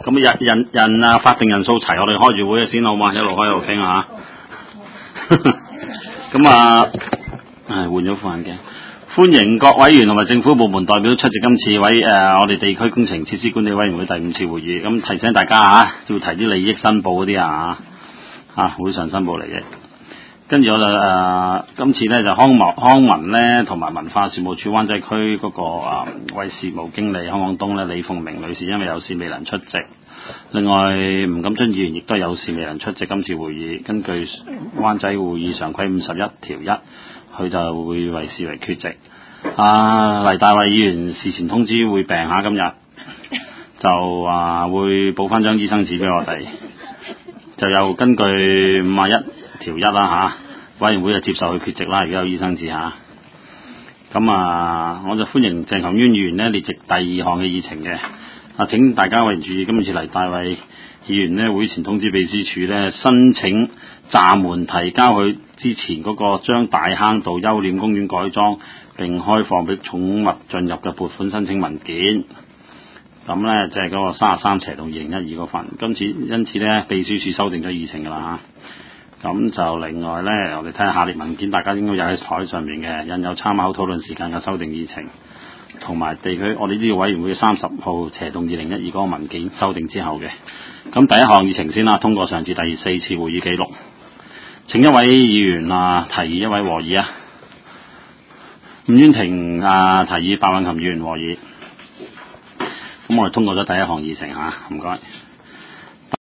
咁人啊，法定人數齊，我哋開住會先好嘛，一路開一路傾下。咁啊，換咗副眼鏡。歡迎各委員同埋政府部門代表出席今次我哋地區工程設施管理委員會第5次會議。咁提醒大家要提啲利益申報嗰啲會上申報嚟嘅。跟住我就今次咧就康文咧同埋文化事務處灣仔區嗰個為事務經理康廣東咧李鳳明女士因為有事未能出席。另外吳錦春議員亦都有事未能出席今次會議。根據灣仔會議常規51條1，佢就會為視為缺席。黎大衛議員事前通知會病下，今日就會補翻張醫生紙俾我哋，就又根據51條1啦委員會就接受佢缺席啦，而家有醫生紙咁我就歡迎鄭強淵議員呢列席第2項嘅議程嘅。請大家委員注意，今次黎大衛議員呢會前通知秘書處呢申請暫緩提交佢之前嗰個將大坑道優臉公園改裝並開放俾寵物進入嘅撥款申請文件。咁呢就係嗰個33/2012嗰份。因此呢秘書處修訂咗議程㗎啦咁就另外呢，我哋睇下下列文件，大家應該有喺台上面嘅，印有參考討論時間嘅修訂議程，同埋地區我哋呢個委員會30號/2012嗰個文件修訂之後嘅。咁第一項議程先啦，通過上次第4次會議記錄。請一位議員提議一位和議伍婉婷提議白韻琴議員和議。咁我哋通過咗第一項議程唔該。